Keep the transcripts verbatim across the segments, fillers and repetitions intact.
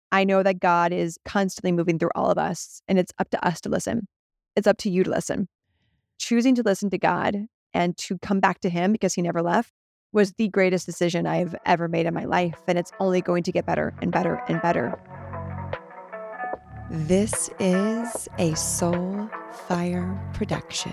I know that God is constantly moving through all of us, and it's up to us to listen. It's up to you to listen. Choosing to listen to God and to come back to him because he never left was the greatest decision I've ever made in my life. And it's only going to get better and better and better. This is a Soul Fire production.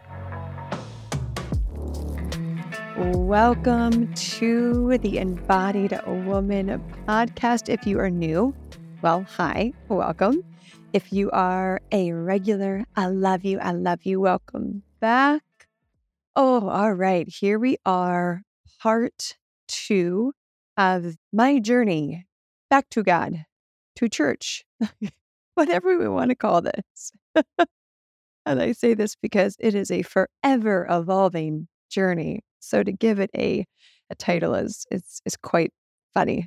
Welcome to the Embodied Woman podcast. If you are new, well, hi, welcome. If you are a regular, I love you, I love you, welcome back. Oh, all right, here we are, part two of my journey back to God, to church, whatever we want to call this. And I say this because it is a forever evolving journey. So to give it a, a title is, is, is quite funny.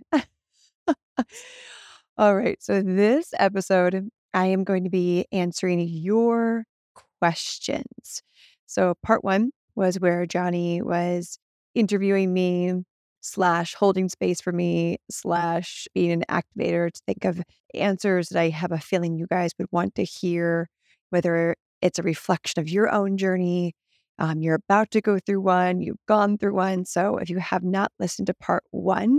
All right. So this episode, I am going to be answering your questions. So part one was where Johnny was interviewing me slash holding space for me slash being an activator to think of answers that I have a feeling you guys would want to hear, whether it's a reflection of your own journey. Um, you're about to go through one, you've gone through one. So if you have not listened to part one,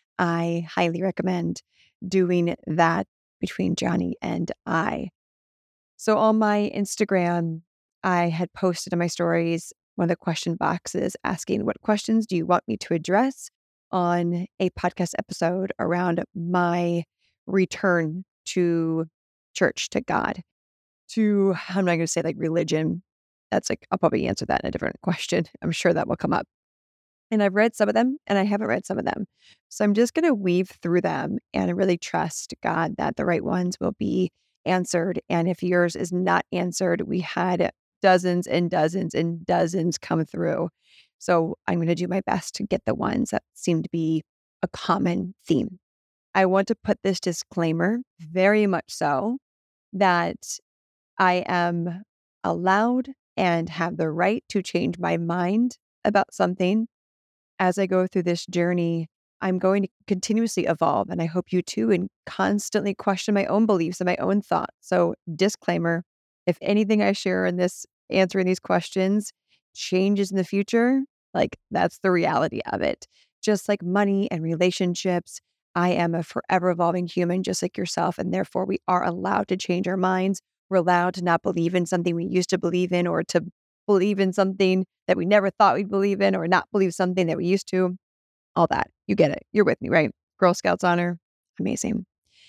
I highly recommend doing that between Johnny and I. So on my Instagram, I had posted in my stories one of the question boxes asking, what questions do you want me to address on a podcast episode around my return to church, to God, to, I'm not going to say like religion. That's like, I'll probably answer that in a different question. I'm sure that will come up. And I've read some of them and I haven't read some of them. So I'm just going to weave through them and really trust God that the right ones will be answered. And if yours is not answered, we had dozens and dozens and dozens come through. So I'm going to do my best to get the ones that seem to be a common theme. I want to put this disclaimer very much so that I am allowed and have the right to change my mind about something. As I go through this journey, I'm going to continuously evolve, and I hope you too, and constantly question my own beliefs and my own thoughts. So disclaimer, if anything I share in this, answering these questions changes in the future, like that's the reality of it. Just like money and relationships, I am a forever evolving human, just like yourself, and therefore we are allowed to change our minds. We're allowed to not believe in something we used to believe in, or to believe in something that we never thought we'd believe in, or not believe something that we used to. All that. You get it. You're with me, right? Girl Scouts honor. Amazing.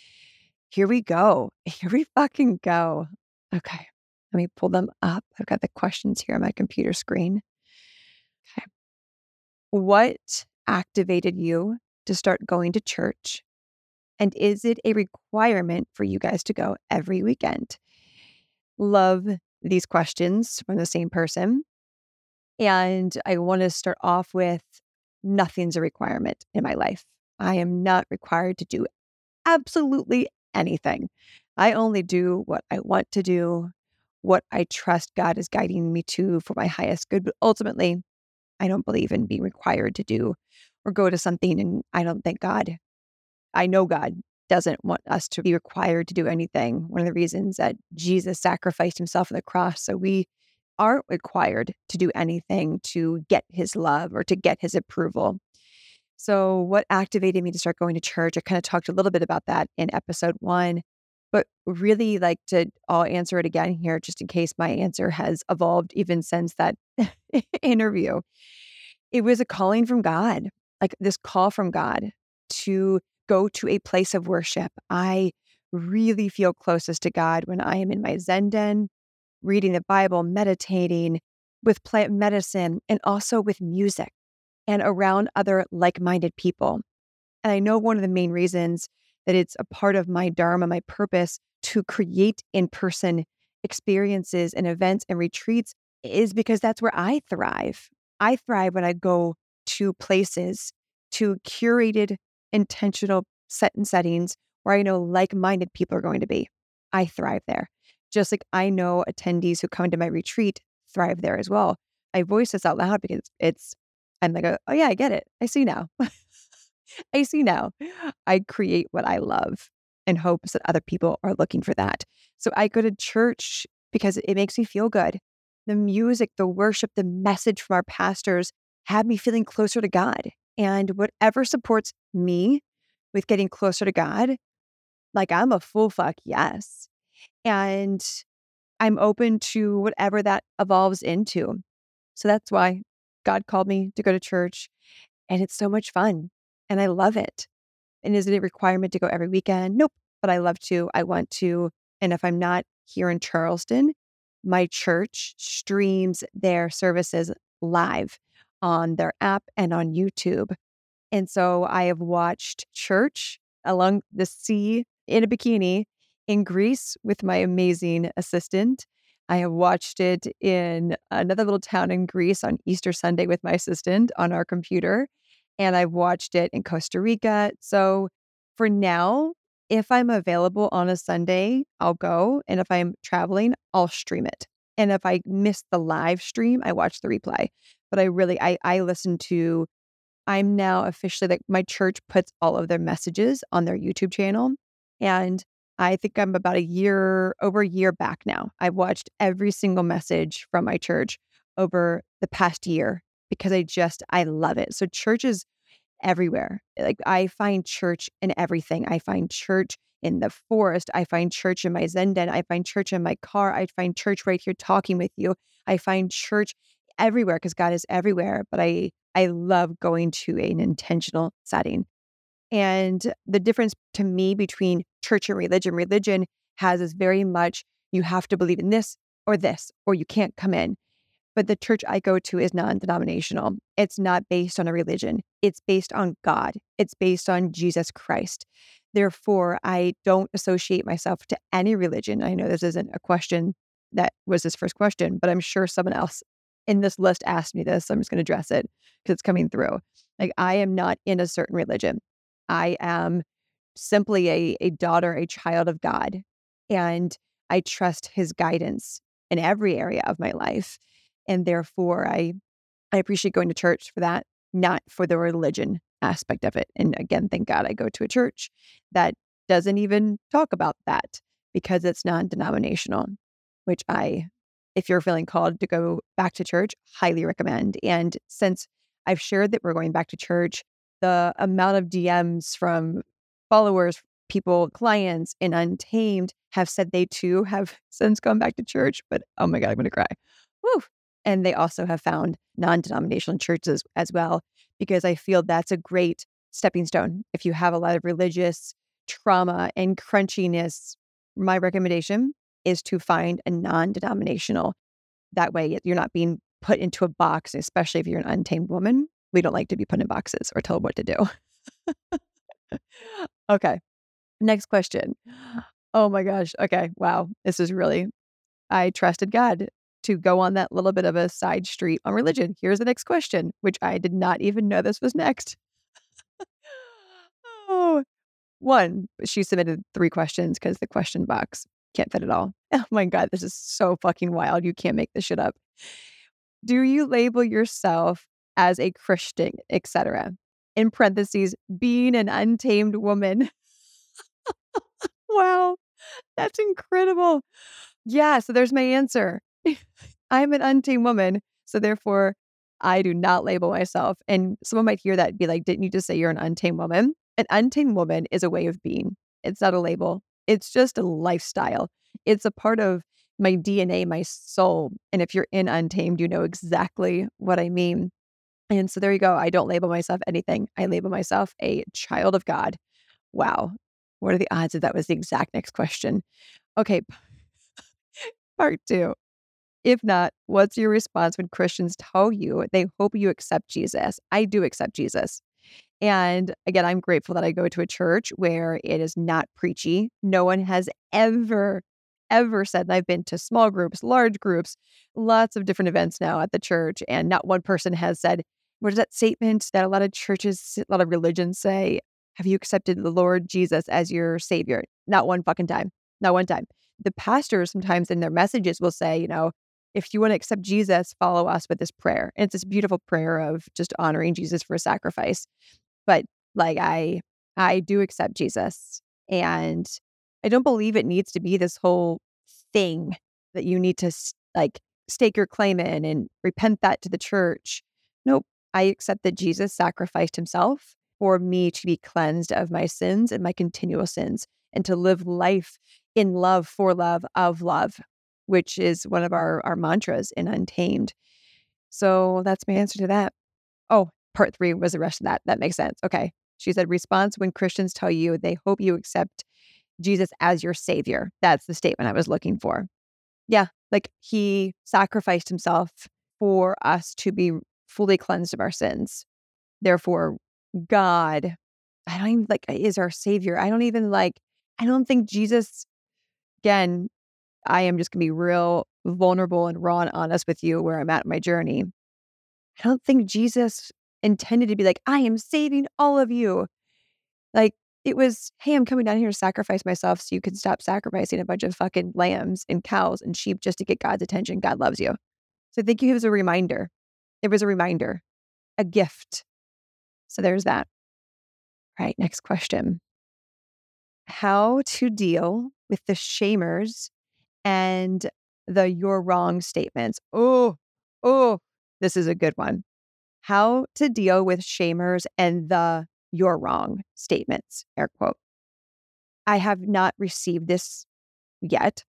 Here we go. Here we fucking go. Okay. Let me pull them up. I've got the questions here on my computer screen. Okay. What activated you to start going to church? And is it a requirement for you guys to go every weekend? Love these questions from the same person. And I want to start off with nothing's a requirement in my life. I am not required to do absolutely anything. I only do what I want to do, what I trust God is guiding me to for my highest good. But ultimately, I don't believe in being required to do or go to something. And I don't think God, I know God doesn't want us to be required to do anything. One of the reasons that Jesus sacrificed himself on the cross, so we aren't required to do anything to get his love or to get his approval. So what activated me to start going to church? I kind of talked a little bit about that in episode one, but really like to, I'll answer it again here just in case my answer has evolved even since that interview. It was a calling from God, like this call from God to go to a place of worship. I really feel closest to God when I am in my Zen den, reading the Bible, meditating with plant medicine, and also with music and around other like-minded people. And I know one of the main reasons that it's a part of my dharma, my purpose to create in-person experiences and events and retreats is because that's where I thrive. I thrive when I go to places, to curated, intentional set and settings where I know like-minded people are going to be. I thrive there. Just like I know attendees who come to my retreat thrive there as well. I voice this out loud because it's, I'm like, oh yeah, I get it. I see now. I see now. I create what I love. in hopes that other people are looking for that. So I go to church because it makes me feel good. The music, the worship, the message from our pastors have me feeling closer to God. And whatever supports me with getting closer to God, like I'm a full fuck yes. And I'm open to whatever that evolves into. So that's why God called me to go to church. And it's so much fun. And I love it. And is it a requirement to go every weekend? Nope. But I love to. I want to. And if I'm not here in Charleston, my church streams their services live on their app and on YouTube. And so I have watched church along the sea in a bikini in Greece with my amazing assistant. I have watched it in another little town in Greece on Easter Sunday with my assistant on our computer. And I've watched it in Costa Rica. So for now, if I'm available on a Sunday, I'll go. And if I'm traveling, I'll stream it. And if I miss the live stream, I watch the replay. But I really, I, I listen to I'm now officially like my church puts all of their messages on their YouTube channel. And I think I'm about a year, over a year back now. I've watched every single message from my church over the past year because I just, I love it. So church is everywhere. Like I find church in everything. I find church in the forest. I find church in my Zen den. I find church in my car. I find church right here talking with you. I find church everywhere because God is everywhere. But I, I love going to an intentional setting. And the difference to me between church and religion, religion has this very much, you have to believe in this or this, or you can't come in. But the church I go to is non-denominational. It's not based on a religion. It's based on God. It's based on Jesus Christ. Therefore, I don't associate myself to any religion. I know this isn't a question that was this first question, but I'm sure someone else in this list asked me this. So I'm just going to address it because it's coming through. Like I am not in a certain religion. I am simply a, a daughter, a child of God. And I trust his guidance in every area of my life. And therefore, I I appreciate going to church for that, not for the religion aspect of it. And again, thank God I go to a church that doesn't even talk about that because it's non-denominational, which I, if you're feeling called to go back to church, highly recommend. And since I've shared that we're going back to church, the amount of D Ms from followers, people, clients in Untamed have said they too have since gone back to church. But oh my God, I'm going to cry. Woo. And they also have found non-denominational churches as well, because I feel that's a great stepping stone. If you have a lot of religious trauma and crunchiness, my recommendation is to find a non-denominational. That way you're not being put into a box, especially if you're an untamed woman. We don't like to be put in boxes or told what to do. Okay. Next question. Oh my gosh. Okay. Wow. This is really, I trusted God to go on that little bit of a side street on religion. Here's the next question, which I did not even know this was next. Oh, one, she submitted three questions because the question box can't fit it all. Oh my God, this is so fucking wild. You can't make this shit up. Do you label yourself as a Christian, et cetera? In parentheses, being an untamed woman. Wow, that's incredible. Yeah, so there's my answer. I'm an untamed woman, so therefore I do not label myself. And someone might hear that and be like, didn't you just say you're an untamed woman? An untamed woman is a way of being. It's not a label. It's just a lifestyle. It's a part of my D N A, my soul. And if you're in Untamed, you know exactly what I mean. And so there you go. I don't label myself anything. I label myself a child of God. Wow. What are the odds that that was the exact next question? Okay. Part two. If not, what's your response when Christians tell you they hope you accept Jesus? I do accept Jesus. And again, I'm grateful that I go to a church where it is not preachy. No one has ever, ever said, and I've been to small groups, large groups, lots of different events now at the church, and not one person has said, what is that statement that a lot of churches, a lot of religions say, have you accepted the Lord Jesus as your savior? Not one fucking time. Not one time. The pastors sometimes in their messages will say, you know, if you want to accept Jesus, follow us with this prayer. And it's this beautiful prayer of just honoring Jesus for a sacrifice. But like I, I do accept Jesus. And I don't believe it needs to be this whole thing that you need to like stake your claim in and repent that to the church. Nope. I accept that Jesus sacrificed himself for me to be cleansed of my sins and my continual sins and to live life in love, for love, of love, which is one of our, our mantras in Untamed. So that's my answer to that. Oh, part three was the rest of that. That makes sense. Okay. She said, response when Christians tell you they hope you accept Jesus as your savior. That's the statement I was looking for. Yeah, like he sacrificed himself for us to be fully cleansed of our sins. Therefore, God, I don't even like, is our savior. I don't even like, I don't think Jesus, again, I am just going to be real vulnerable and raw and honest with you where I'm at in my journey. I don't think Jesus intended to be like, I am saving all of you. Like, it was, hey, I'm coming down here to sacrifice myself so you can stop sacrificing a bunch of fucking lambs and cows and sheep just to get God's attention. God loves you. So I think it was a reminder. It was a reminder, a gift. So there's that. All right, next question. How to deal with the shamers and the you're wrong statements. Oh, oh, this is a good one. How to deal with shamers and the you're wrong statements, air quote. I have not received this yet,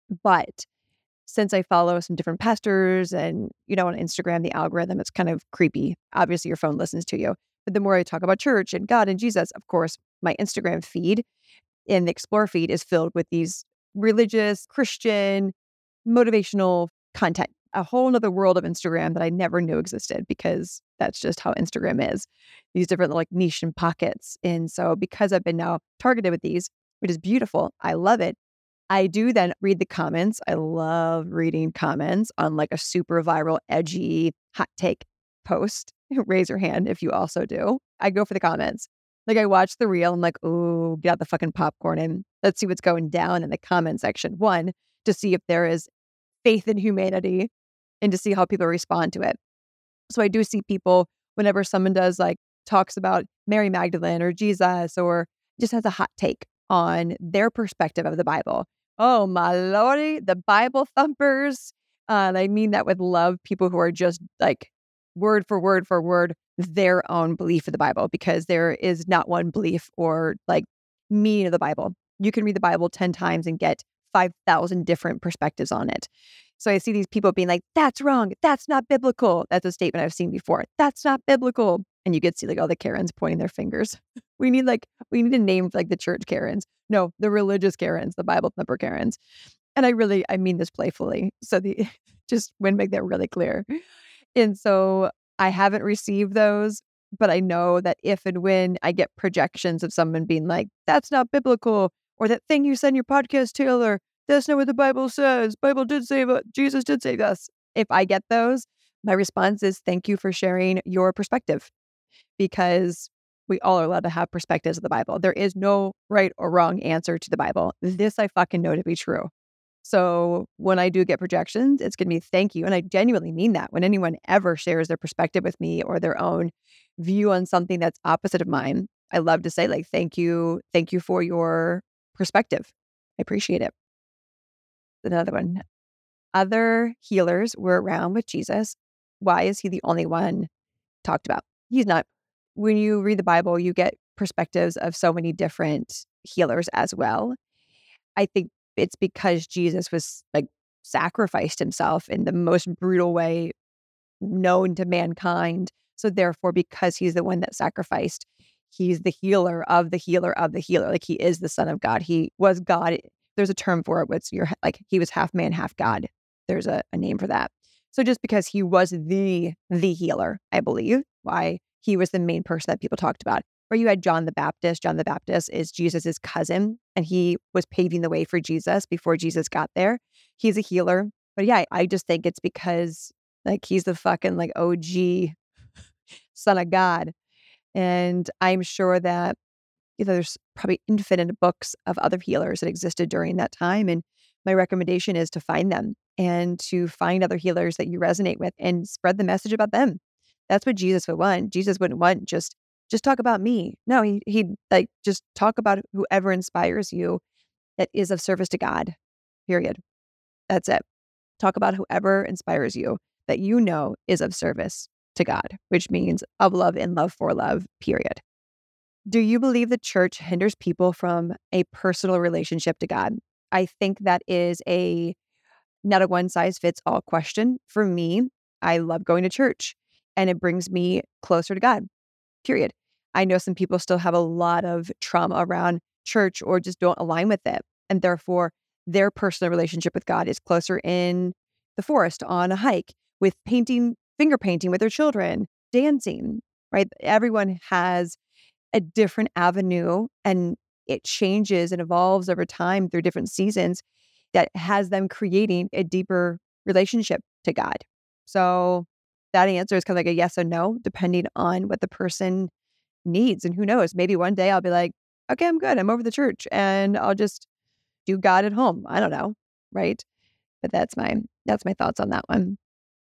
but since I follow some different pastors and, you know, on Instagram, the algorithm, it's kind of creepy. Obviously, your phone listens to you. But the more I talk about church and God and Jesus, of course, my Instagram feed and the Explore feed is filled with these religious, Christian, motivational content. A whole other world of Instagram that I never knew existed because that's just how Instagram is. These different like niche and pockets. And so because I've been now targeted with these, which is beautiful, I love it. I do then read the comments. I love reading comments on like a super viral, edgy, hot take post. Raise your hand if you also do. I go for the comments. Like I watch the reel. I'm like, oh, get out the fucking popcorn and let's see what's going down in the comment section. One, to see if there is faith in humanity and to see how people respond to it. So I do see people whenever someone does like talks about Mary Magdalene or Jesus or just has a hot take on their perspective of the Bible. Oh my lordy, the Bible thumpers. Uh, I mean that with love, people who are just like word for word for word, their own belief of the Bible, because there is not one belief or like meaning of the Bible. You can read the Bible ten times and get five thousand different perspectives on it. So I see these people being like, that's wrong. That's not biblical. That's a statement I've seen before. That's not biblical. And you get to see like all the Karens pointing their fingers. We need like, we need to name like the church Karens. No, the religious Karens, the Bible thumper Karens. And I really, I mean this playfully. So the, just want to make that really clear. And so I haven't received those, but I know that if and when I get projections of someone being like, that's not biblical, or that thing you said in your podcast, Taylor, that's not what the Bible says. Bible did save us. Jesus did save us. If I get those, my response is thank you for sharing your perspective, because we all are allowed to have perspectives of the Bible. There is no right or wrong answer to the Bible. This I fucking know to be true. So when I do get projections, it's going to be thank you. And I genuinely mean that. When anyone ever shares their perspective with me or their own view on something that's opposite of mine, I love to say like, thank you. Thank you for your perspective. I appreciate it. Another one. Other healers were around with Jesus. Why is he the only one talked about? He's not. When you read the Bible, you get perspectives of so many different healers as well. I think it's because Jesus was like sacrificed himself in the most brutal way known to mankind. So therefore, because he's the one that sacrificed, he's the healer of the healer of the healer. Like he is the Son of God. He was God. There's a term for it. What's your like? He was half man, half God. There's a, a name for that. So just because he was the the healer, I believe, why he was the main person that people talked about. Or you had John the Baptist. John the Baptist is Jesus's cousin, and he was paving the way for Jesus before Jesus got there. He's a healer. But yeah, I just think it's because like he's the fucking like O G Son of God. And I'm sure that you know, there's probably infinite books of other healers that existed during that time. And my recommendation is to find them and to find other healers that you resonate with and spread the message about them. That's what Jesus would want. Jesus wouldn't want just just talk about me. No, he, he'd like, just talk about whoever inspires you that is of service to God, period. That's it. Talk about whoever inspires you that you know is of service to God, which means of love and love for love, period. Do you believe the church hinders people from a personal relationship to God? I think that is a not a one size fits all question. For me, I love going to church and it brings me closer to God, period. I know some people still have a lot of trauma around church or just don't align with it. And therefore, their personal relationship with God is closer in the forest, on a hike, with painting, finger painting with their children, dancing, right? Everyone has a different avenue and it changes and evolves over time through different seasons that has them creating a deeper relationship to God. So that answer is kind of like a yes or no, depending on what the person needs. And who knows, maybe one day I'll be like, okay, I'm good. I'm over the church and I'll just do God at home. I don't know. Right. But that's my, that's my thoughts on that one.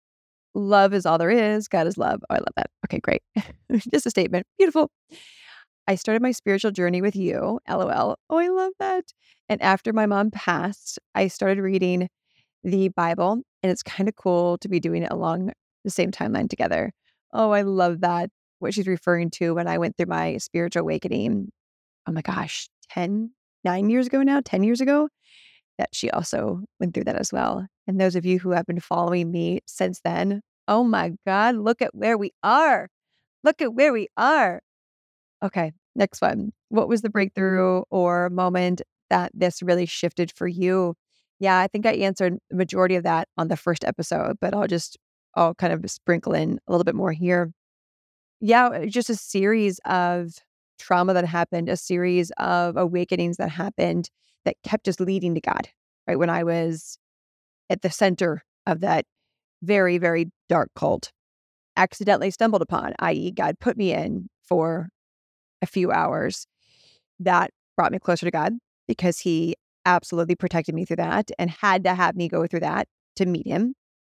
Love is all there is. God is love. Oh, I love that. Okay, great. Just a statement. Beautiful. I started my spiritual journey with you. LOL. Oh, I love that. And after my mom passed, I started reading the Bible, and it's kind of cool to be doing it along the same timeline together. Oh, I love that. What she's referring to when I went through my spiritual awakening. Oh my gosh, ten, nine years ago now, ten years ago, that she also went through that as well. And those of you who have been following me since then, oh my God, look at where we are. Look at where we are. Okay, next one. What was the breakthrough or moment that this really shifted for you? Yeah, I think I answered the majority of that on the first episode, but I'll just, I'll kind of sprinkle in a little bit more here. Yeah, it was just a series of trauma that happened, a series of awakenings that happened that kept us leading to God, right? When I was at the center of that very, very dark cult, accidentally stumbled upon, that is, God put me in for a few hours. That brought me closer to God because he absolutely protected me through that and had to have me go through that to meet him.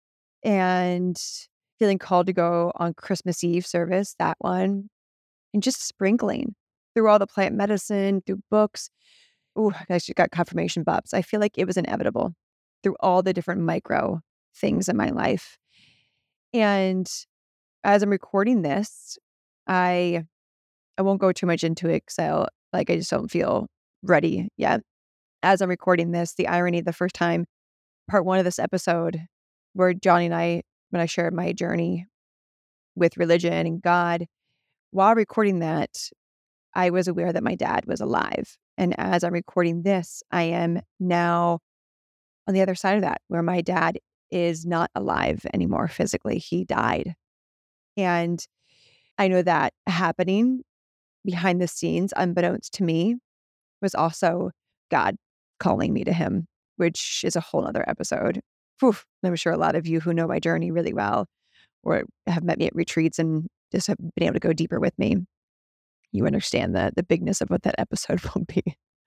And feeling called to go on Christmas Eve service, that one, and just sprinkling through all the plant medicine, through books. Ooh, I actually got confirmation bumps. I feel like it was inevitable through all the different micro things in my life. And as I'm recording this, I I won't go too much into it because I like I just don't feel ready yet. As I'm recording this, the irony, the first time, part one of this episode, where Johnny and I, when I shared my journey with religion and God, while recording that, I was aware that my dad was alive. And as I'm recording this, I am now on the other side of that, where my dad is not alive anymore physically. He died. And I know that happening behind the scenes, unbeknownst to me, was also God calling me to him, which is a whole other episode. Whew, I'm sure a lot of you who know my journey really well or have met me at retreats and just have been able to go deeper with me, you understand the, the bigness of what that episode will be.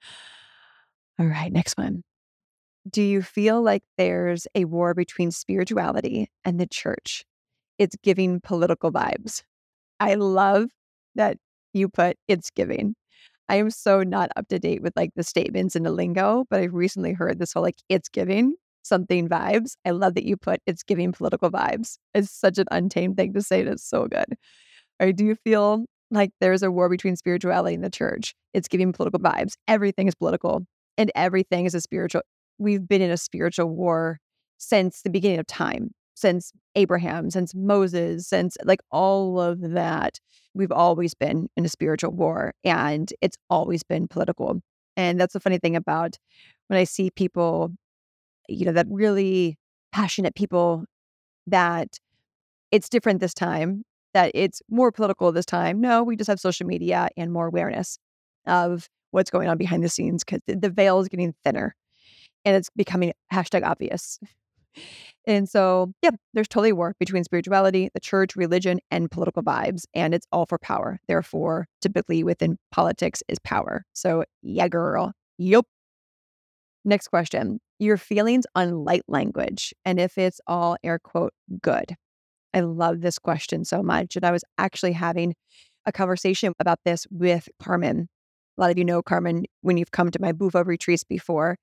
All right, next one. Do you feel like there's a war between spirituality and the church? It's giving political vibes. I love that you put it's giving. I am so not up to date with like the statements and the lingo, but I've recently heard this whole like it's giving something vibes. I love that you put it's giving political vibes. It's such an untamed thing to say. That's so good. Or do you feel like there's a war between spirituality and the church? It's giving political vibes. Everything is political and everything is a spiritual. We've been in a spiritual war since the beginning of time, since Abraham, since Moses, since like all of that. We've always been in a spiritual war and it's always been political. And that's the funny thing about when I see people, you know, that really passionate people, that it's different this time, that it's more political this time. No, we just have social media and more awareness of what's going on behind the scenes because the veil is getting thinner and it's becoming hashtag obvious. And so, yeah, there's totally a war between spirituality, the church, religion, and political vibes. And it's all for power. Therefore, typically within politics is power. So, yeah, girl. Yup. Next question. Your feelings on light language and if it's all air quote good. I love this question so much. And I was actually having a conversation about this with Carmen. A lot of you know Carmen when you've come to my Bufo retreats before.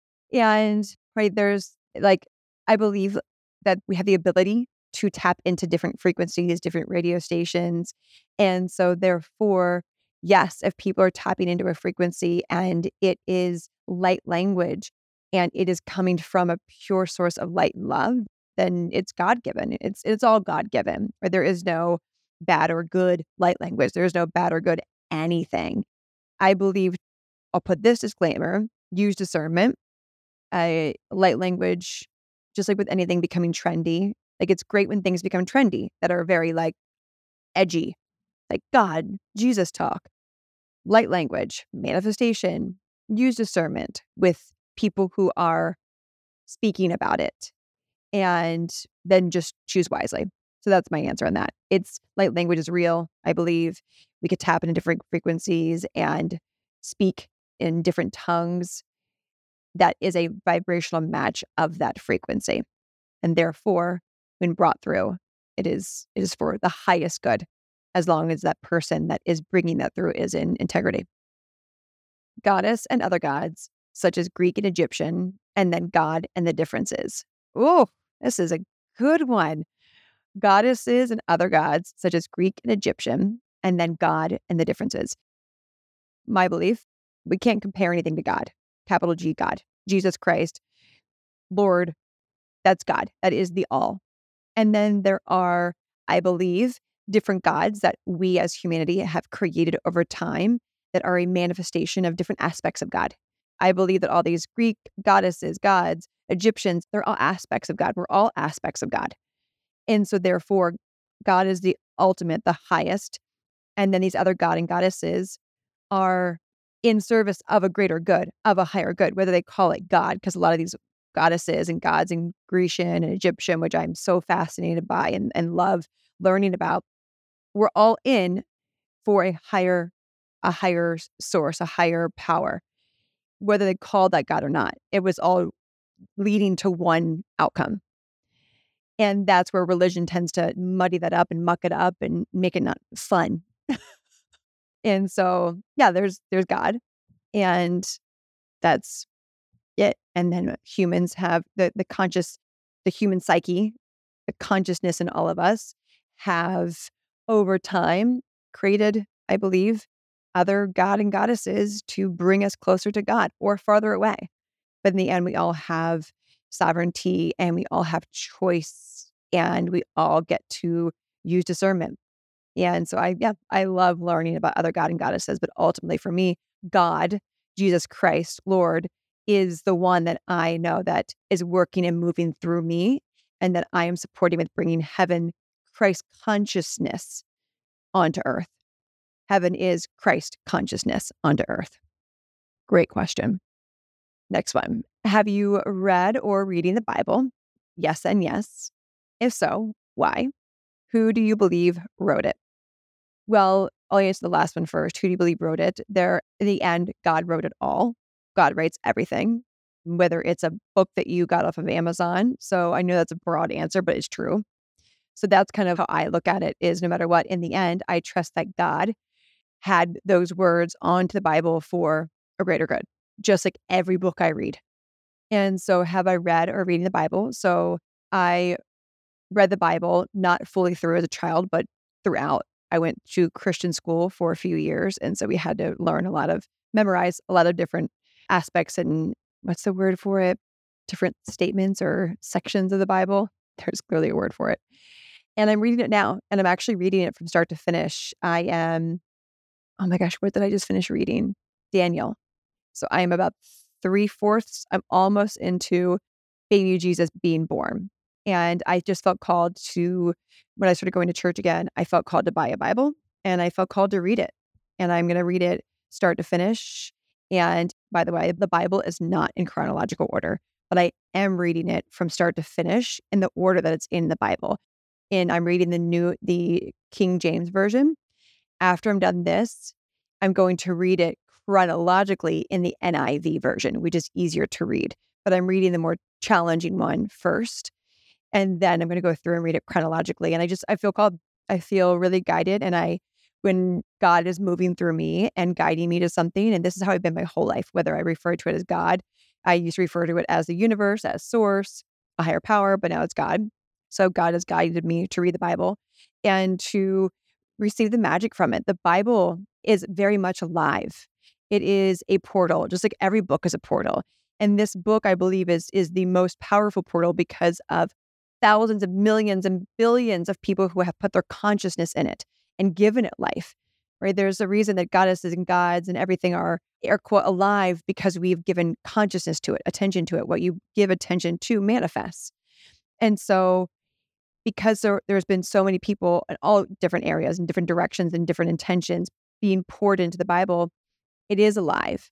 And right, there's like, I believe that we have the ability to tap into different frequencies, different radio stations. And so therefore, yes, if people are tapping into a frequency and it is light language and it is coming from a pure source of light and love, then it's God-given. It's it's all God-given. Or there is no bad or good light language. There is no bad or good anything. I believe, I'll put this disclaimer, use discernment. Uh, light language, just like with anything becoming trendy, like it's great when things become trendy that are very like edgy, like God, Jesus talk, light language, manifestation, use discernment with people who are speaking about it, and then just choose wisely. So that's my answer on that. It's light language is real. I believe we could tap into different frequencies and speak in different tongues. That is a vibrational match of that frequency. And therefore, when brought through, it is it is for the highest good, as long as that person that is bringing that through is in integrity. Goddess and other gods, such as Greek and Egyptian, and then God and the differences. Oh, this is a good one. Goddesses and other gods, such as Greek and Egyptian, and then God and the differences. My belief, we can't compare anything to God. Capital G, God. Jesus Christ, Lord, that's God. That is the all. And then there are, I believe, different gods that we as humanity have created over time that are a manifestation of different aspects of God. I believe that all these Greek goddesses, gods, Egyptians, they're all aspects of God. We're all aspects of God. And so therefore, God is the ultimate, the highest. And then these other god and goddesses are in service of a greater good, of a higher good, whether they call it God, because a lot of these goddesses and gods in Grecian and Egyptian, which I'm so fascinated by and, and love learning about, we're all in for a higher, a higher source, a higher power, whether they call that God or not. It was all leading to one outcome. And that's where religion tends to muddy that up and muck it up and make it not fun. And so, yeah, there's there's God, and that's it. And then humans have the the conscious, the human psyche, the consciousness in all of us have over time created, I believe, other god and goddesses to bring us closer to God or farther away. But in the end, we all have sovereignty and we all have choice and we all get to use discernment. And so I, yeah, I love learning about other god and goddesses, but ultimately for me, God, Jesus Christ, Lord, is the one that I know that is working and moving through me and that I am supporting with bringing heaven, Christ consciousness onto earth. Heaven is Christ consciousness onto earth. Great question. Next one. Have you read or reading the Bible? Yes and yes. If so, why? Who do you believe wrote it? Well, I'll answer the last one first. Who do you believe wrote it? There, in the end, God wrote it all. God writes everything, whether it's a book that you got off of Amazon. So I know that's a broad answer, but it's true. So that's kind of how I look at it is no matter what, in the end, I trust that God had those words onto the Bible for a greater good, just like every book I read. And so have I read or reading the Bible? So I read the Bible, not fully through as a child, but throughout. I went to Christian school for a few years. And so we had to learn a lot of, memorize a lot of different aspects and what's the word for it? Different statements or sections of the Bible. There's clearly a word for it. And I'm reading it now. And I'm actually reading it from start to finish. I am, oh my gosh, what did I just finish reading? Daniel. So I am about three fourths. I'm almost into baby Jesus being born. And I just felt called to, when I started going to church again, I felt called to buy a Bible and I felt called to read it. And I'm going to read it start to finish. And by the way, the Bible is not in chronological order, but I am reading it from start to finish in the order that it's in the Bible. And I'm reading the new, the King James Version. After I'm done this, I'm going to read it chronologically in the N I V version, which is easier to read. But I'm reading the more challenging one first. And then I'm going to go through and read it chronologically. And I just, I feel called, I feel really guided. And I when God is moving through me and guiding me to something. And this is how I've been my whole life, whether I refer to it as God. I used to refer to it as the universe, as source, a higher power, but now it's God. So God has guided me to read the Bible and to receive the magic from it. The Bible is very much alive. It is a portal, just like every book is a portal. And this book, I believe, is, is the most powerful portal because of thousands of millions and billions of people who have put their consciousness in it and given it life, right? There's a reason that goddesses and gods and everything are, air quote, alive because we've given consciousness to it, attention to it. What you give attention to manifests. And so because there, there's been so many people in all different areas and different directions and different intentions being poured into the Bible, it is alive.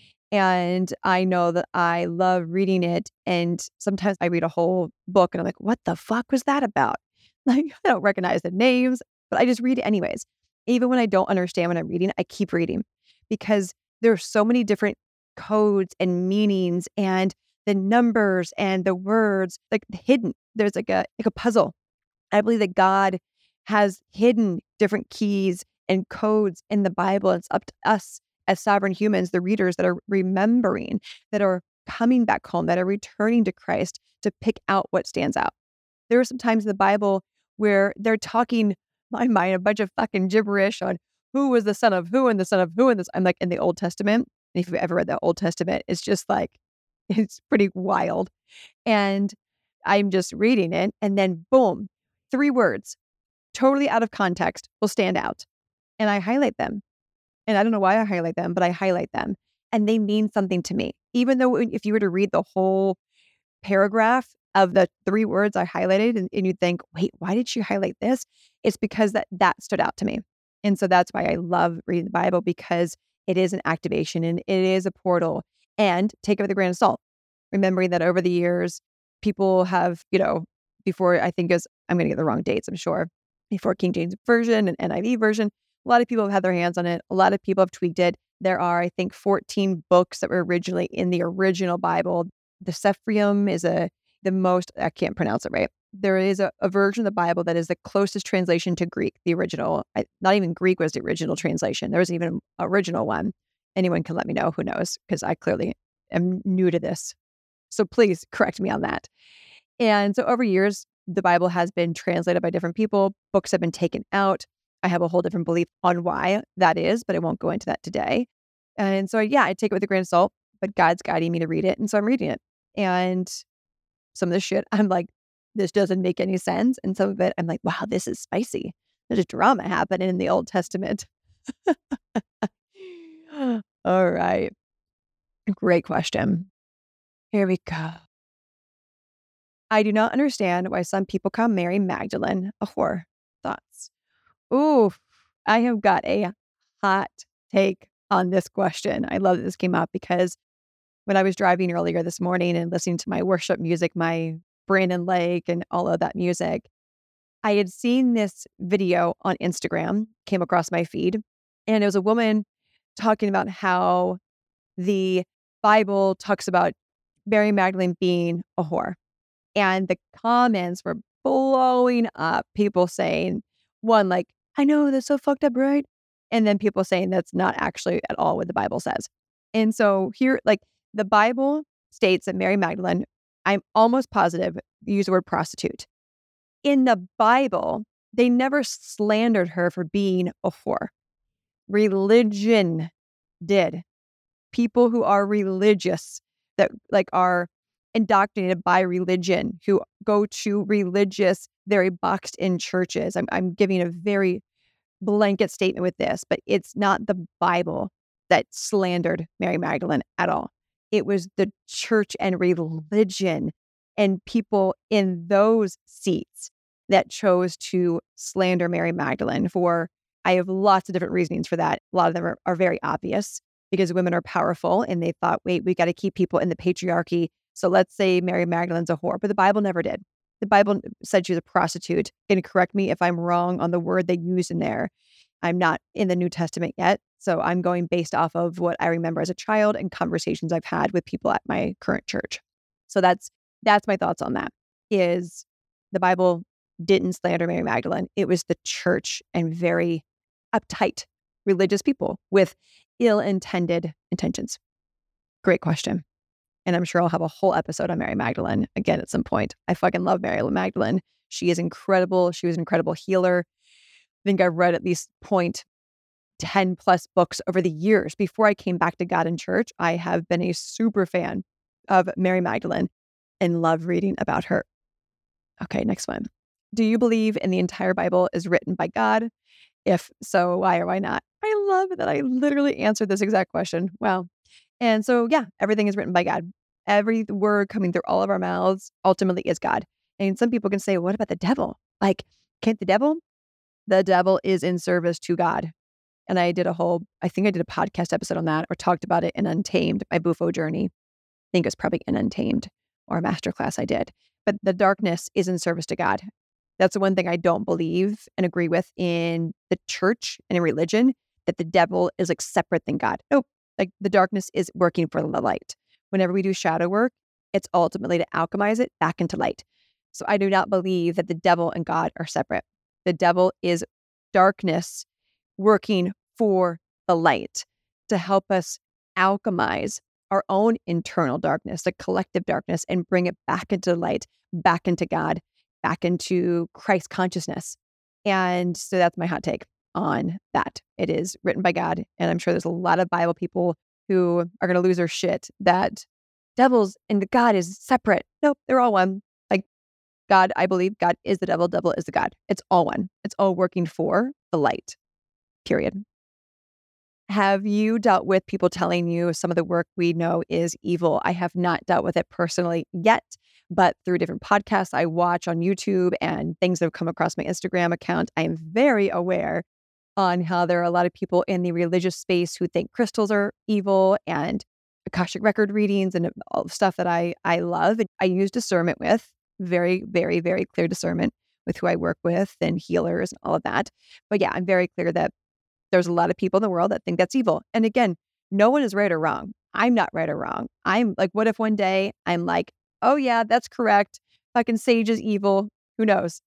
And I know that I love reading it. And sometimes I read a whole book and I'm like, what the fuck was that about? Like, I don't recognize the names, but I just read it anyways. Even when I don't understand what I'm reading, I keep reading because there are so many different codes and meanings and the numbers and the words, like hidden. There's like a like a puzzle. I believe that God has hidden different keys and codes in the Bible. It's up to us as sovereign humans, the readers that are remembering, that are coming back home, that are returning to Christ to pick out what stands out. There are some times in the Bible where they're talking, my mind, a bunch of fucking gibberish on who was the son of who and the son of who and this. I'm like in the Old Testament. If you've ever read the Old Testament, it's just like, it's pretty wild. And I'm just reading it and then boom, three words, totally out of context, will stand out. And I highlight them. And I don't know why I highlight them, but I highlight them. And they mean something to me. Even though if you were to read the whole paragraph of the three words I highlighted and, and you think, wait, why did she highlight this? It's because that that stood out to me. And so that's why I love reading the Bible, because it is an activation and it is a portal. And take it with a grain of salt. Remembering that over the years, people have, you know, before I think is, I'm going to get the wrong dates, I'm sure, before King James Version and N I V version, a lot of people have had their hands on it. A lot of people have tweaked it. There are, I think, fourteen books that were originally in the original Bible. The Sephirim is a the most, I can't pronounce it right. There is a, a version of the Bible that is the closest translation to Greek, the original. I, not even Greek was the original translation. There was even an original one. Anyone can let me know, who knows, because I clearly am new to this. So please correct me on that. And so over years, the Bible has been translated by different people. Books have been taken out. I have a whole different belief on why that is, but I won't go into that today. And so, yeah, I take it with a grain of salt, but God's guiding me to read it. And so I'm reading it. And some of the shit, I'm like, this doesn't make any sense. And some of it, I'm like, wow, this is spicy. There's drama happening in the Old Testament. All right. Great question. Here we go. I do not understand why some people call Mary Magdalene a whore. Thoughts? Ooh, I have got a hot take on this question. I love that this came up because when I was driving earlier this morning and listening to my worship music, my Brandon Lake and all of that music, I had seen this video on Instagram, came across my feed, and it was a woman talking about how the Bible talks about Mary Magdalene being a whore. And the comments were blowing up. People saying, one, like, I know that's so fucked up, right? And then people saying that's not actually at all what the Bible says. And so here, like, the Bible states that Mary Magdalene, I'm almost positive, use the word prostitute. In the Bible, they never slandered her for being a whore. Religion did. People who are religious, that like are indoctrinated by religion, who go to religious, very boxed in churches. I'm, I'm giving a very blanket statement with this, but it's not the Bible that slandered Mary Magdalene at all. It was the church and religion and people in those seats that chose to slander Mary Magdalene for, I have lots of different reasonings for that. A lot of them are, are very obvious because women are powerful and they thought, wait, we got to keep people in the patriarchy. So let's say Mary Magdalene's a whore, but the Bible never did. The Bible said she was a prostitute. And correct me if I'm wrong on the word they used in there. I'm not in the New Testament yet. So I'm going based off of what I remember as a child and conversations I've had with people at my current church. So that's that's my thoughts on that, is the Bible didn't slander Mary Magdalene. It was the church and very uptight religious people with ill-intended intentions? Great question. And I'm sure I'll have a whole episode on Mary Magdalene again at some point. I fucking love Mary Magdalene. She is incredible. She was an incredible healer. I think I've read at least point ten plus books over the years. Before I came back to God in church, I have been a super fan of Mary Magdalene and love reading about her. Okay, next one. Do you believe in the entire Bible is written by God? If so, why or why not? I love that I literally answered this exact question. Wow. And so, yeah, everything is written by God. Every word coming through all of our mouths ultimately is God. And some people can say, what about the devil? Like, can't the devil? The devil is in service to God. And I did a whole, I think I did a podcast episode on that or talked about it in Untamed, my Bufo journey. I think it's probably in Untamed or a masterclass I did. But the darkness is in service to God. That's the one thing I don't believe and agree with in the church and in religion, that the devil is like separate than God. Nope. Like the darkness is working for the light. Whenever we do shadow work, it's ultimately to alchemize it back into light. So I do not believe that the devil and God are separate. The devil is darkness working for the light to help us alchemize our own internal darkness, the collective darkness, and bring it back into light, back into God, back into Christ consciousness. And so that's my hot take on that. It is written by God. And I'm sure there's a lot of Bible people who are going to lose their shit that devils and God is separate. Nope, they're all one. Like God, I believe God is the devil, devil is the God. It's all one. It's all working for the light, period. Have you dealt with people telling you some of the work we know is evil? I have not dealt with it personally yet, but through different podcasts I watch on YouTube and things that have come across my Instagram account, I am very aware on how there are a lot of people in the religious space who think crystals are evil and Akashic record readings and all the stuff that I, I love. And I use discernment with very, very, very clear discernment with who I work with and healers and all of that. But yeah, I'm very clear that there's a lot of people in the world that think that's evil. And again, no one is right or wrong. I'm not right or wrong. I'm like, what if one day I'm like, oh yeah, that's correct. Fucking sage is evil. Who knows?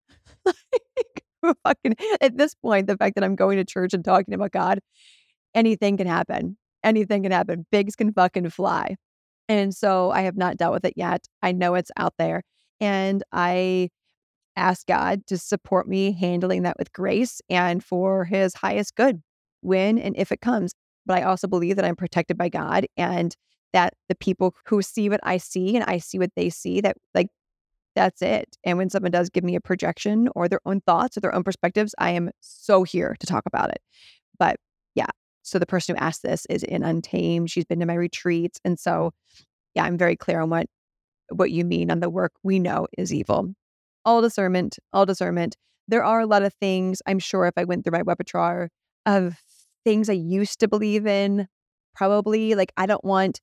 Fucking, at this point, the fact that I'm going to church and talking about God, anything can happen. Anything can happen. Pigs can fucking fly. And so I have not dealt with it yet. I know it's out there. And I ask God to support me handling that with grace and for his highest good when and if it comes. But I also believe that I'm protected by God and that the people who see what I see and I see what they see, that like, that's it. And when someone does give me a projection or their own thoughts or their own perspectives, I am so here to talk about it. But yeah, so the person who asked this is in Untamed. She's been to my retreats. And so, yeah, I'm very clear on what, what you mean on the work we know is evil. All discernment, all discernment. There are a lot of things, I'm sure if I went through my repertoire of things I used to believe in, probably like I don't want,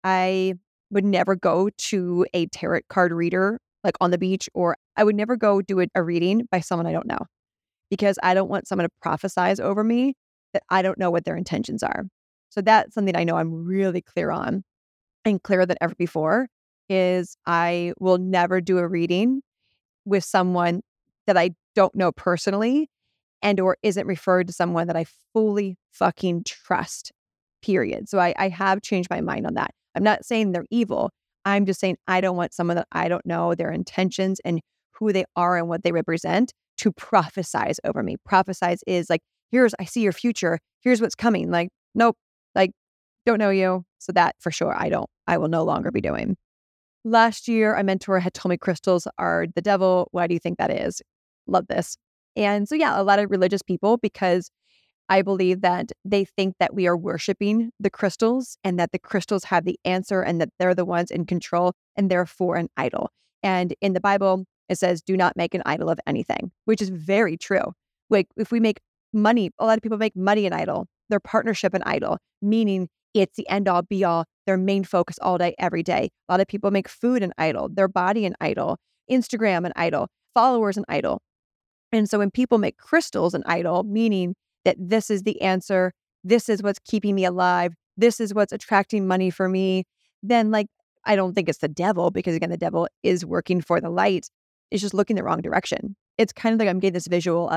I would never go to a tarot card reader like on the beach, or I would never go do a, a reading by someone I don't know because I don't want someone to prophesize over me that I don't know what their intentions are. So that's something I know I'm really clear on and clearer than ever before is I will never do a reading with someone that I don't know personally and or isn't referred to someone that I fully fucking trust, period. So I, I have changed my mind on that. I'm not saying they're evil. I'm just saying I don't want someone that I don't know their intentions and who they are and what they represent to prophesize over me. Prophesize is like, here's, I see your future. Here's what's coming. Like, nope, like, don't know you. So that for sure, I don't, I will no longer be doing. Last year, a mentor had told me crystals are the devil. Why do you think that is? Love this. And so, yeah, a lot of religious people, because I believe that they think that we are worshiping the crystals and that the crystals have the answer and that they're the ones in control and therefore an idol. And in the Bible, it says, do not make an idol of anything, which is very true. Like if we make money, a lot of people make money an idol, their partnership an idol, meaning it's the end all be all, their main focus all day, every day. A lot of people make food an idol, their body an idol, Instagram an idol, followers an idol. And so when people make crystals an idol, meaning that this is the answer, this is what's keeping me alive, this is what's attracting money for me, then like, I don't think it's the devil because again, the devil is working for the light. It's just looking the wrong direction. It's kind of like I'm getting this visual of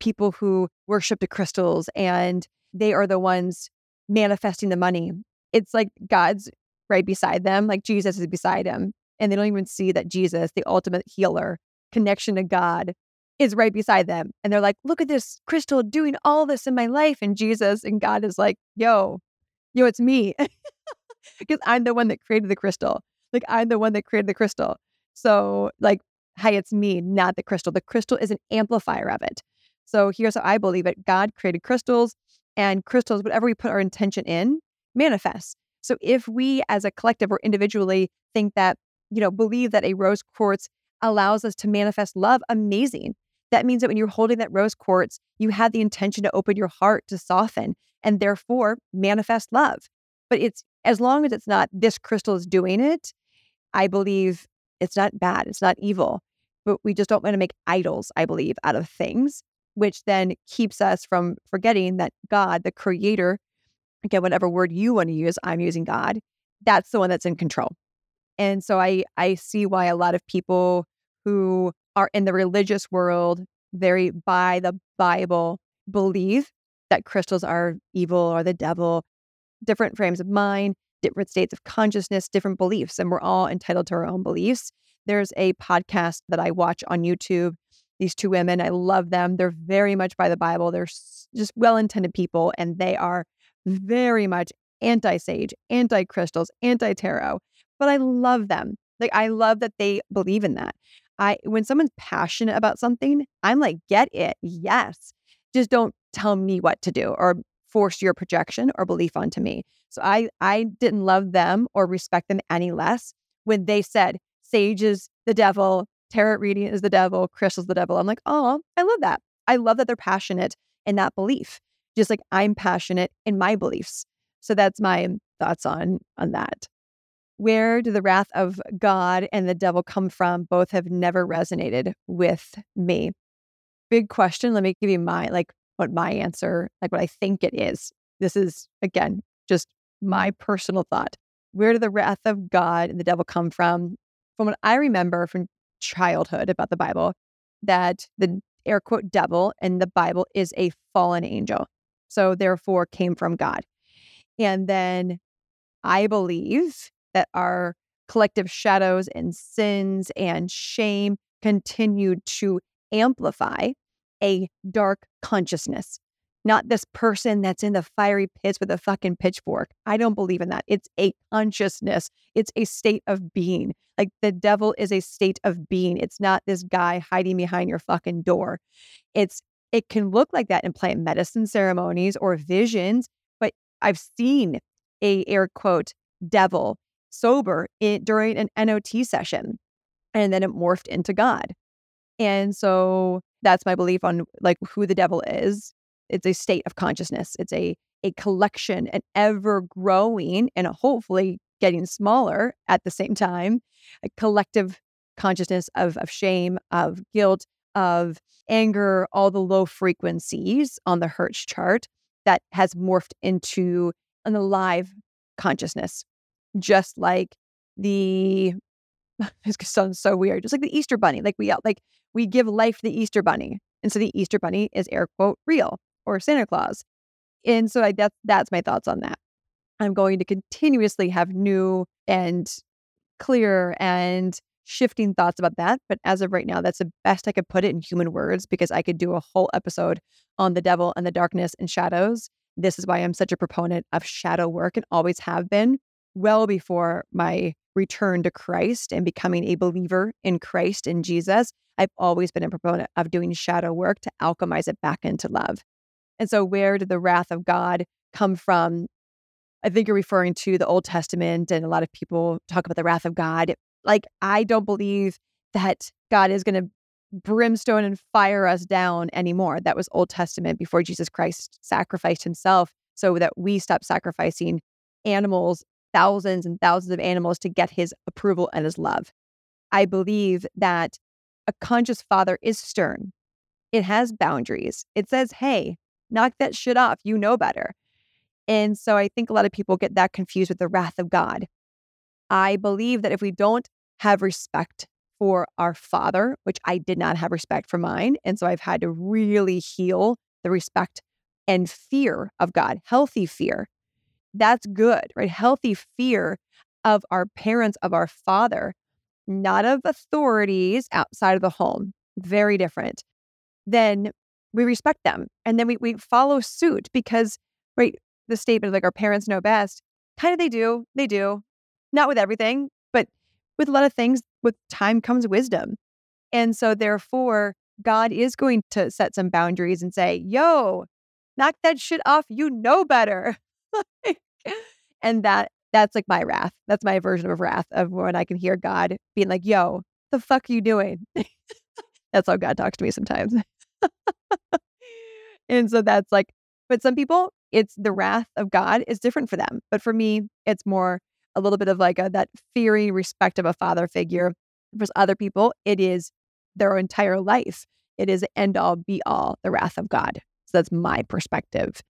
people who worship the crystals and they are the ones manifesting the money. It's like God's right beside them, like Jesus is beside him. And they don't even see that Jesus, the ultimate healer, connection to God, is right beside them. And they're like, look at this crystal doing all this in my life. And Jesus and God is like, yo, yo, it's me. Because I'm the one that created the crystal. Like, I'm the one that created the crystal. So, like, hey, it's me, not the crystal. The crystal is an amplifier of it. So here's how I believe it. God created crystals, and crystals, whatever we put our intention in, manifests. So if we as a collective or individually think that, you know, believe that a rose quartz allows us to manifest love, amazing. That means that when you're holding that rose quartz, you had the intention to open your heart to soften and therefore manifest love. But it's as long as it's not this crystal is doing it, I believe it's not bad. It's not evil. But we just don't want to make idols, I believe, out of things, which then keeps us from forgetting that God, the creator, again, whatever word you want to use, I'm using God, that's the one that's in control. And so I I see why a lot of people who are in the religious world, very by the Bible, believe that crystals are evil or the devil, different frames of mind, different states of consciousness, different beliefs, and we're all entitled to our own beliefs. There's a podcast that I watch on YouTube. These two women, I love them. They're very much by the Bible. They're just well-intended people, and they are very much anti-sage, anti-crystals, anti-tarot. But I love them. Like, I love that they believe in that. I when someone's passionate about something, I'm like, get it. Yes. Just don't tell me what to do or force your projection or belief onto me. So I I didn't love them or respect them any less when they said sage is the devil, tarot reading is the devil, crystal's the devil. I'm like, oh, I love that. I love that they're passionate in that belief, just like I'm passionate in my beliefs. So that's my thoughts on on that. Where do the wrath of God and the devil come from? Both have never resonated with me. Big question. Let me give you my, like, what my answer, like what I think it is. This is, again, just my personal thought. Where do the wrath of God and the devil come from? From what I remember from childhood about the Bible, that the air quote devil in the Bible is a fallen angel. So therefore came from God. And then I believe that our collective shadows and sins and shame continued to amplify a dark consciousness. Not this person that's in the fiery pits with a fucking pitchfork. I don't believe in that. It's a consciousness. It's a state of being. Like, the devil is a state of being. It's not this guy hiding behind your fucking door. It's it can look like that in plant medicine ceremonies or visions, but I've seen a air quote devil sober in, during an N O T session, and then it morphed into God. And so that's my belief on, like, who the devil is. It's a state of consciousness. It's a a collection, an ever growing and hopefully getting smaller at the same time, a collective consciousness of of shame, of guilt, of anger, all the low frequencies on the Hertz chart that has morphed into an alive consciousness. Just like the, this sounds so weird, just like the Easter Bunny. Like we like we give life to the Easter Bunny. And so the Easter Bunny is air quote real, or Santa Claus. And so I, that's, that's my thoughts on that. I'm going to continuously have new and clear and shifting thoughts about that. But as of right now, that's the best I could put it in human words, because I could do a whole episode on the devil and the darkness and shadows. This is why I'm such a proponent of shadow work and always have been, well before my return to Christ and becoming a believer in Christ and Jesus. I've always been a proponent of doing shadow work to alchemize it back into love. And so where did the wrath of God come from? I think you're referring to the Old Testament, and a lot of people talk about the wrath of God. Like, I don't believe that God is going to brimstone and fire us down anymore. That was Old Testament before Jesus Christ sacrificed himself so that we stop sacrificing animals, thousands and thousands of animals, to get his approval and his love. I believe that a conscious father is stern. It has boundaries. It says, hey, knock that shit off. You know better. And so I think a lot of people get that confused with the wrath of God. I believe that if we don't have respect for our father, which I did not have respect for mine. And so I've had to really heal the respect and fear of God, healthy fear. That's good, right? Healthy fear of our parents, of our father, not of authorities outside of the home. Very different. Then we respect them. And then we, we follow suit because, right, the statement of like our parents know best, kind of they do, they do. Not with everything, but with a lot of things, with time comes wisdom. And so therefore, God is going to set some boundaries and say, yo, knock that shit off. You know better. And that that's like my wrath. That's my version of wrath of when I can hear God being like, yo, the fuck are you doing? That's how God talks to me sometimes. And so that's like, but some people, it's the wrath of God is different for them. But for me, it's more a little bit of like a, that fearing respect of a father figure. For other people, it is their entire life. It is end all be all, the wrath of God. So that's my perspective.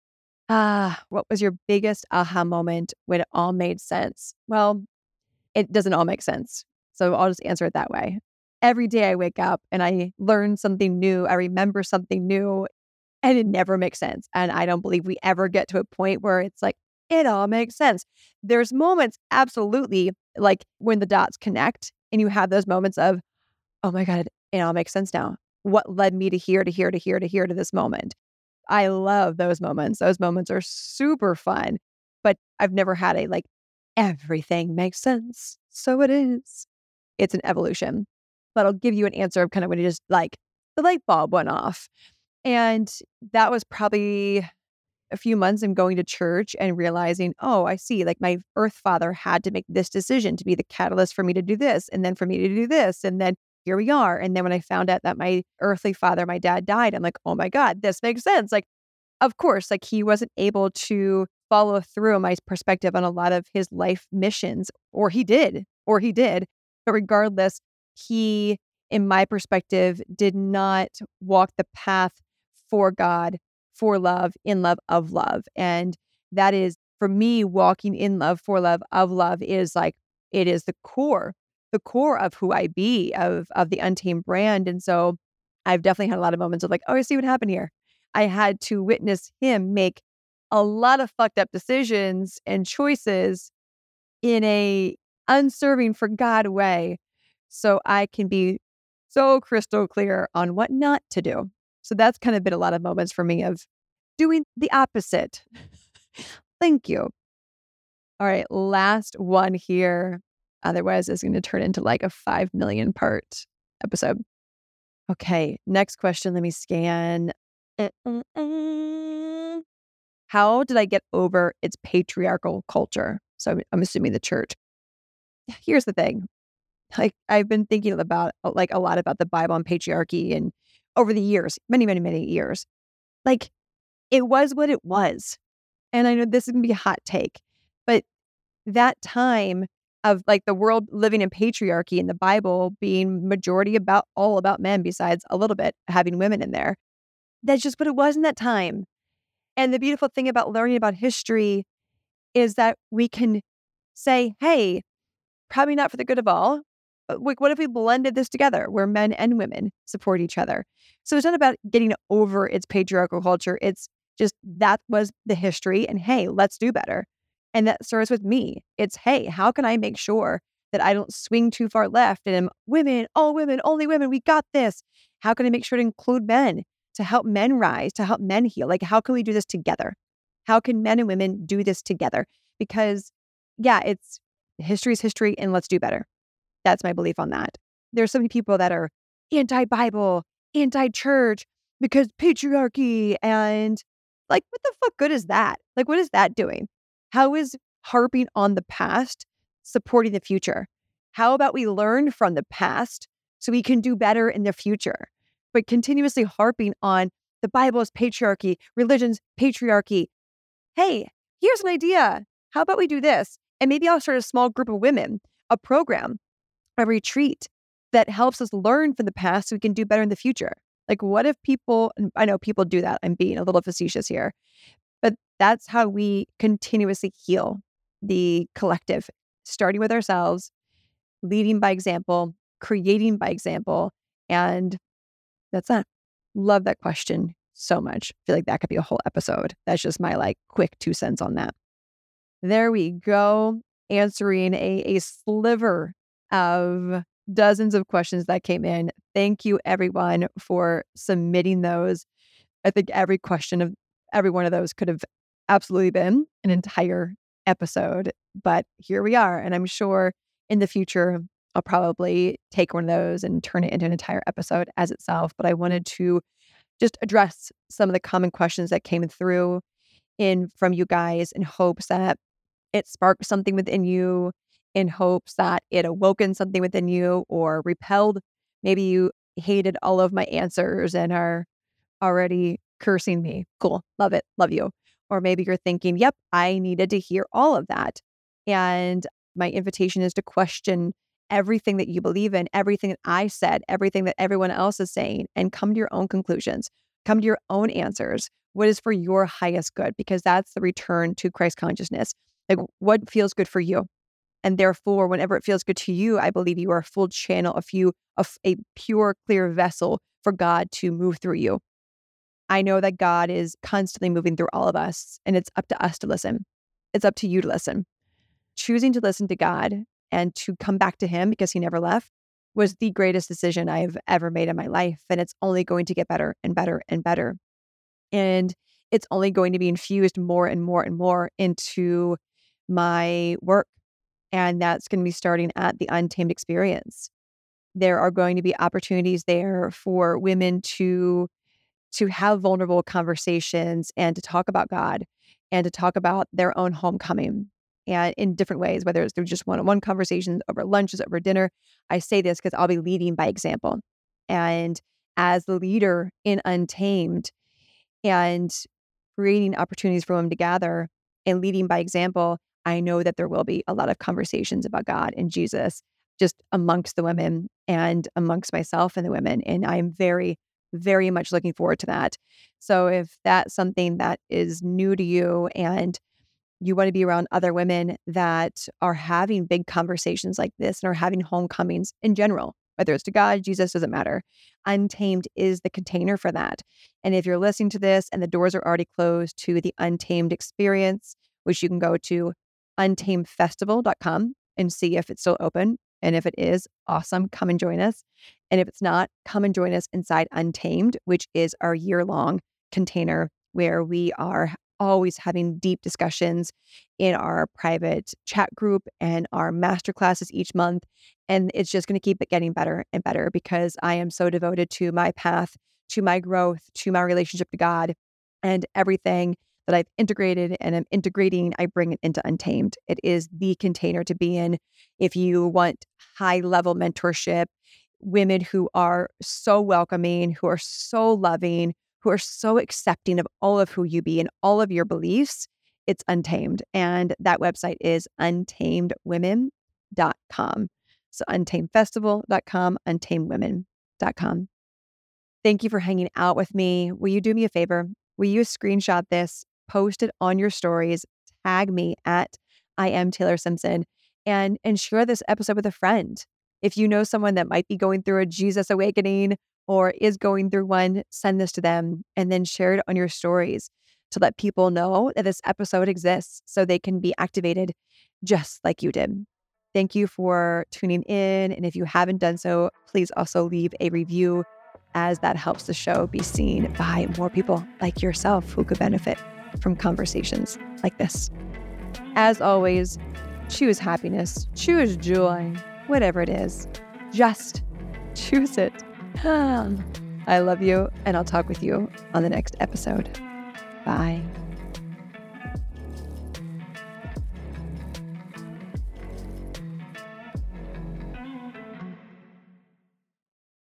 Ah, what was your biggest aha moment when it all made sense? Well, it doesn't all make sense. So I'll just answer it that way. Every day I wake up and I learn something new. I remember something new and it never makes sense. And I don't believe we ever get to a point where it's like, it all makes sense. There's moments, absolutely, like when the dots connect and you have those moments of, oh my God, it all makes sense now. What led me to here, to here, to here, to here, to this moment? I love those moments. Those moments are super fun, but I've never had a like, everything makes sense. So it is. It's an evolution. But I'll give you an answer of kind of when it just like the light bulb went off. And that was probably a few months in going to church and realizing, oh, I see, like my earth father had to make this decision to be the catalyst for me to do this, and then for me to do this. And then here we are. And then when I found out that my earthly father, my dad died, I'm like, oh my God, this makes sense. Like, of course, like he wasn't able to follow through on my perspective on a lot of his life missions, or he did, or he did. But regardless, he, in my perspective, did not walk the path for God, for love, in love, of love. And that is, for me, walking in love, for love, of love is like, it is the core, the core of who I be, of, of the Untamed brand. And so I've definitely had a lot of moments of like, oh, I see what happened here. I had to witness him make a lot of fucked up decisions and choices in a unserving for God way. So I can be so crystal clear on what not to do. So that's kind of been a lot of moments for me of doing the opposite. Thank you. All right, last one here. Otherwise, it's going to turn into like a five million part episode. Okay, next question. Let me scan. Mm-mm-mm. How did I get over its patriarchal culture? So I'm, I'm assuming the church. Here's the thing. Like I've been thinking about like a lot about the Bible and patriarchy and over the years, many, many, many years. Like it was what it was. And I know this is going to be a hot take, but that time of like the world living in patriarchy and the Bible being majority about all about men besides a little bit having women in there. That's just what it was in that time. And the beautiful thing about learning about history is that we can say, hey, probably not for the good of all, but like, what if we blended this together where men and women support each other? So it's not about getting over its patriarchal culture. It's just that was the history. And hey, let's do better. And that starts with me. It's, hey, how can I make sure that I don't swing too far left and am women, all women, only women, we got this. How can I make sure to include men, to help men rise, to help men heal? Like, how can we do this together? How can men and women do this together? Because yeah, it's history is history and let's do better. That's my belief on that. There's so many people that are anti-Bible, anti-church because patriarchy and like, what the fuck good is that? Like, what is that doing? How is harping on the past supporting the future? How about we learn from the past so we can do better in the future? But continuously harping on the Bible's patriarchy, religion's patriarchy. Hey, here's an idea. How about we do this? And maybe I'll start a small group of women, a program, a retreat that helps us learn from the past so we can do better in the future. Like, what if people, I know people do that. I'm being a little facetious here, but that's how we continuously heal the collective, starting with ourselves, leading by example, creating by example. And that's that. Love that question so much. I feel like that could be a whole episode. That's just my like quick two cents on that. There we go. Answering a, a sliver of dozens of questions that came in. Thank you everyone for submitting those. I think every question of every one of those could have absolutely been an entire episode, but here we are. And I'm sure in the future, I'll probably take one of those and turn it into an entire episode as itself. But I wanted to just address some of the common questions that came through in from you guys in hopes that it sparked something within you, in hopes that it awoken something within you or repelled. Maybe you hated all of my answers and are already cursing me. Cool. Love it. Love you. Or maybe you're thinking, yep, I needed to hear all of that. And my invitation is to question everything that you believe in, everything that I said, everything that everyone else is saying, and come to your own conclusions, come to your own answers. What is for your highest good? Because that's the return to Christ consciousness. Like what feels good for you? And therefore, whenever it feels good to you, I believe you are a full channel, a few, a, a pure, clear vessel for God to move through you. I know that God is constantly moving through all of us, and it's up to us to listen. It's up to you to listen. Choosing to listen to God and to come back to Him because He never left was the greatest decision I've ever made in my life. And it's only going to get better and better and better. And it's only going to be infused more and more and more into my work. And that's going to be starting at the Untamed Experience. There are going to be opportunities there for women to to have vulnerable conversations and to talk about God and to talk about their own homecoming and in different ways, whether it's through just one-on-one conversations, over lunches, over dinner. I say this because I'll be leading by example. And as the leader in Untamed and creating opportunities for women to gather and leading by example, I know that there will be a lot of conversations about God and Jesus just amongst the women and amongst myself and the women. And I'm very very much looking forward to that. So if that's something that is new to you and you want to be around other women that are having big conversations like this and are having homecomings in general, whether it's to God, Jesus, doesn't matter. Untamed is the container for that. And if you're listening to this and the doors are already closed to the Untamed Experience, which you can go to untamed festival dot com and see if it's still open. And if it is, awesome, come and join us. And if it's not, come and join us inside Untamed, which is our year-long container where we are always having deep discussions in our private chat group and our masterclasses each month. And it's just going to keep it getting better and better because I am so devoted to my path, to my growth, to my relationship to God, and everything that I've integrated and am integrating, I bring it into Untamed. It is the container to be in if you want high-level mentorship, women who are so welcoming, who are so loving, who are so accepting of all of who you be and all of your beliefs. It's Untamed. And that website is untamed women dot com. So untamed festival dot com, untamed women dot com. Thank you for hanging out with me. Will you do me a favor? Will you screenshot this, post it on your stories, tag me at I am Taylor Simpson, and, and share this episode with a friend. If you know someone that might be going through a Jesus awakening or is going through one, send this to them and then share it on your stories to let people know that this episode exists so they can be activated just like you did. Thank you for tuning in. And if you haven't done so, please also leave a review as that helps the show be seen by more people like yourself who could benefit from conversations like this. As always, choose happiness, choose joy, whatever it is. Just choose it. I love you, and I'll talk with you on the next episode. Bye.